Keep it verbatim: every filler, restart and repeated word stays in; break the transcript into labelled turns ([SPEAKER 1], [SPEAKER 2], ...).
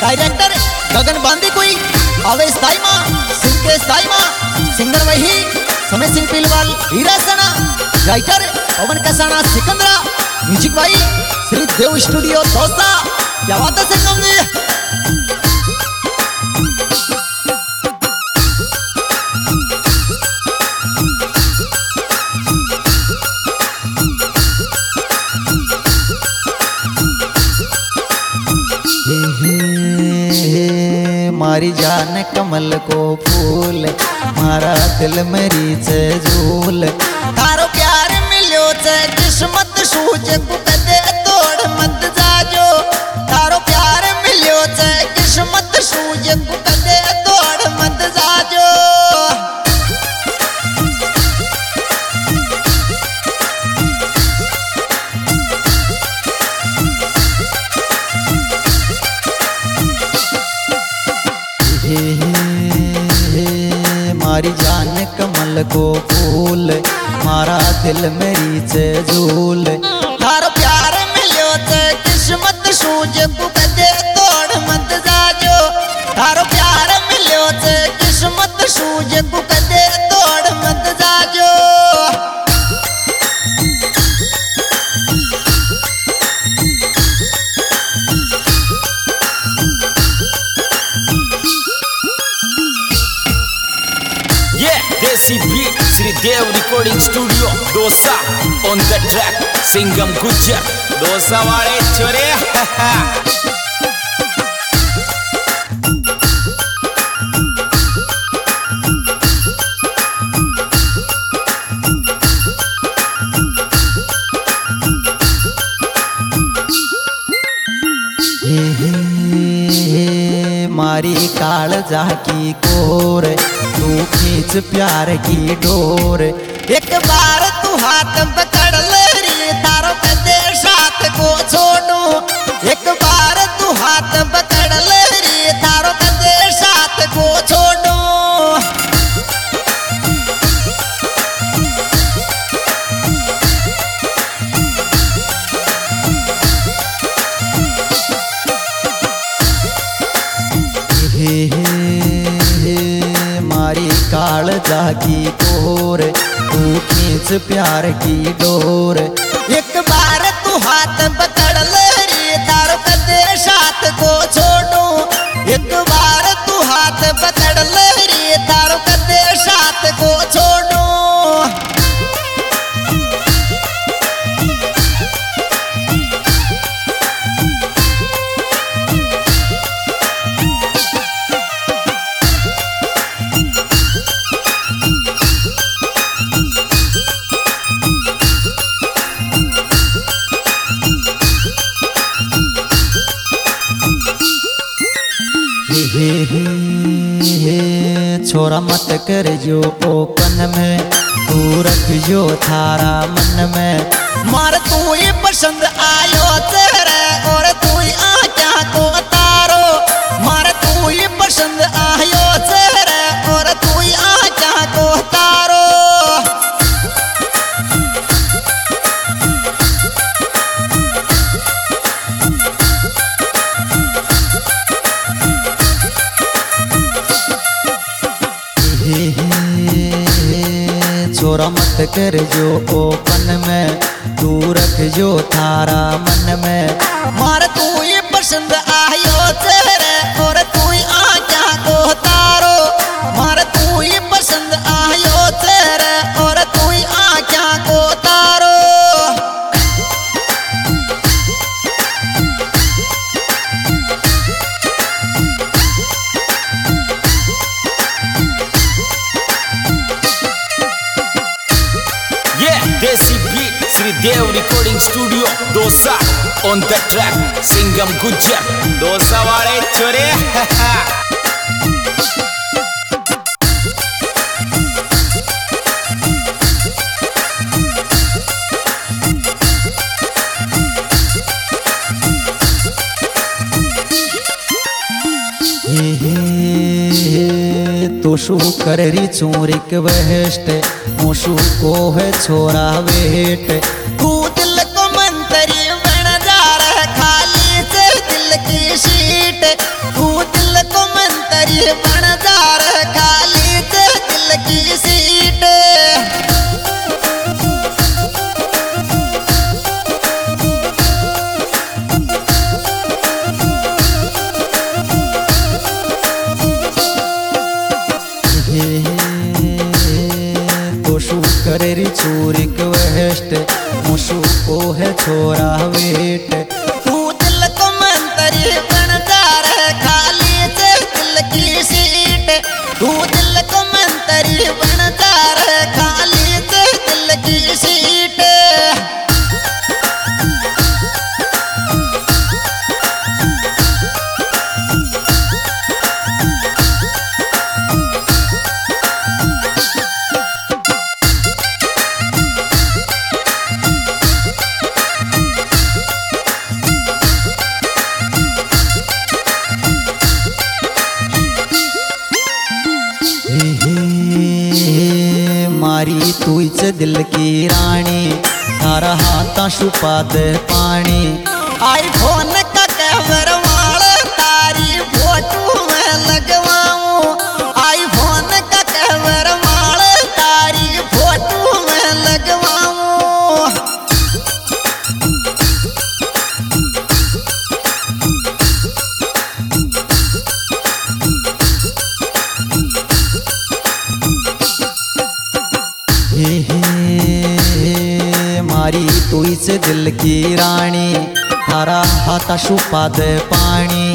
[SPEAKER 1] Director गगन बांदी कोई आवेश ताइमा सिंकेश ताइमा सिंगर वही समय सिंह पिलवाल हीरा सना राइटर पवन कसाना सिकंदरा म्यूजिक भाई श्री देव स्टूडियो दोस्ता। क्या बात है संगम जी। मारी जान कमल को फूल मारा दिल मेरी से झूल थारो प्यार मिलो से किस्मत सूझ कुकदे तोड़ मत जाजो थारो प्यार मिलो से किस्मत सूझ कुकदे तोड़ मत जाजो। मारी जान कमल को फूल मारा दिल मेरी से झूल थारो प्यार मिलो ते किस्मत सूझ कुकदे तोड़ मत जाजो थारो प्यार मिलो ते किस्मत सूझ कुकदे तोड़ मत जाजो।
[SPEAKER 2] Desi beat Shri Dev recording studio Dosa on the track Singam Gujjar Dosa वाले छोरे।
[SPEAKER 1] मारी काल जाकी कोर तू खींच प्यार की डोर एक बार तू हाथ पकड़ ले रे तारो कदे साथ को छोड़ो एक बार तू हाथ पकड़ ले रे तारो कदे साथ को छोड़ो। मारी काल जाकी कोर तू खींच प्यार की डोर एक बार तू हाथ पकड़ ले रे तारो कदे साथ को छोड़ो एक बार तू हाथ पकड़ ले रे तारो कदे साथ को छोड़ो। छोरा मत कर जो ओपन में तू रख जो थारा मन में मार तू ही पसंद आयो तेरे और तू ही आँखों को तारो मार तू ही पसंद आयो तेरे और तू ही आँखों को तारो। छोरा मत कर जो ओपन में तू रख जो थारा मन में मार तू ही पसंद आयो तेरे और तू ही आँखों को तारो मार तू ही पसंद आयो तेरे और तू ही आँखों को तारो।
[SPEAKER 2] Desi beat Shri Dev recording studio Dosa on the track Singam Gujjar Dosa वाले छोरे।
[SPEAKER 1] तो शू करी चूरिक वेस्ट मोशू को है छोरा वेट तू दिल को मंत्री बन जा रहा खाली से दिल की सीट। छू रिक्वेस्ट मुशु को है छोरा वेट तू दिल को मंत्री बन जा रे खाली से दिल की सीट तू दिल को मंत्री बन जा रे खाली से दिल की सीट मारी तुझ दिल की रानी थारा हाथा छुपा दे पानी आईफोन का कैमरा वाला तारी फोटो में लगवाऊं आईफोन का कैमरा वाला तारी फोटो में लगवाऊं हे हे मारी तुझ दिल की रानी थारा हाथा छुपा दे पानी